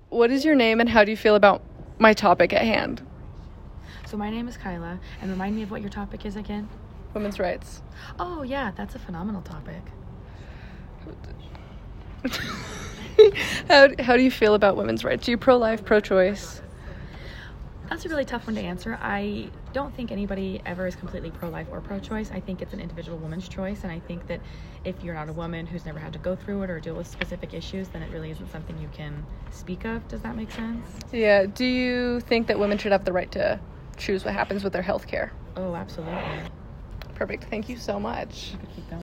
What is your name and how do you feel about my topic at hand? So my name is Kyla, and remind me of what your topic is again? Women's rights. Oh, yeah, that's a phenomenal topic. How do you feel about women's rights? Are you pro-life, pro-choice? That's a really tough one to answer. I don't think anybody ever is completely pro-life or pro-choice. I think it's an individual woman's choice, and I think that if you're not a woman who's never had to go through it or deal with specific issues, then it really isn't something you can speak of. Does that make sense? Yeah. Do you think that women should have the right to choose what happens with their health care? Oh, absolutely. Perfect. Thank you so much. I could keep going.